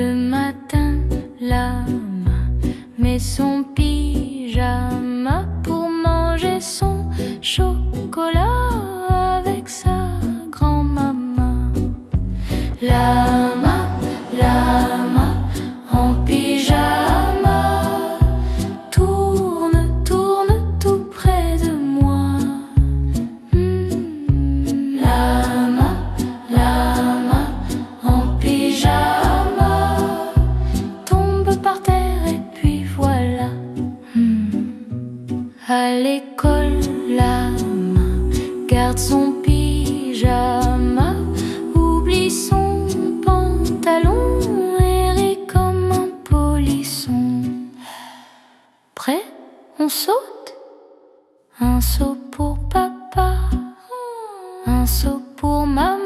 Le matin, la main met son pyjama pour manger son chocolat avec sa grand-maman. Lama, lama, en pyjama, tourne, tourne tout près de moi. Lama, lama, en pyjama, tombe par terre et puis voilà. À l'école, lama garde son pyjama, oublie son pantalon et rit comme un polisson. Prêt, on saute. Un saut pour papa, un saut pour maman.